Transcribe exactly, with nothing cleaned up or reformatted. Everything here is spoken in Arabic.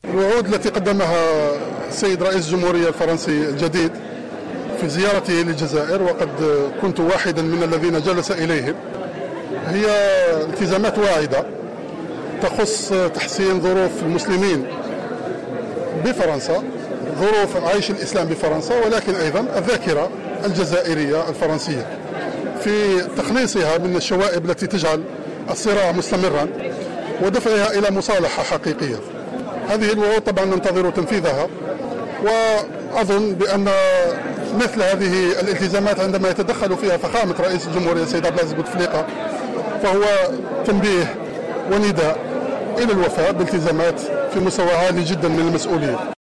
الوعود التي قدمها السيد رئيس الجمهورية الفرنسي الجديد في زيارته للجزائر، وقد كنت واحدا من الذين جلس إليهم، هي التزامات واعدة تخص تحسين ظروف المسلمين بفرنسا، ظروف عيش الإسلام بفرنسا، ولكن أيضا الذاكرة الجزائرية الفرنسية في تخليصها من الشوائب التي تجعل الصراع مستمرا ودفعها إلى مصالحة حقيقية. هذه الوعود طبعا ننتظر تنفيذها، وأظن بأن مثل هذه الالتزامات عندما يتدخل فيها فخامة رئيس الجمهورية السيد عبد العزيز بوتفليقة فهو تنبيه ونداء إلى الوفاء بالتزامات في مستوى عالي جدا من المسؤولية.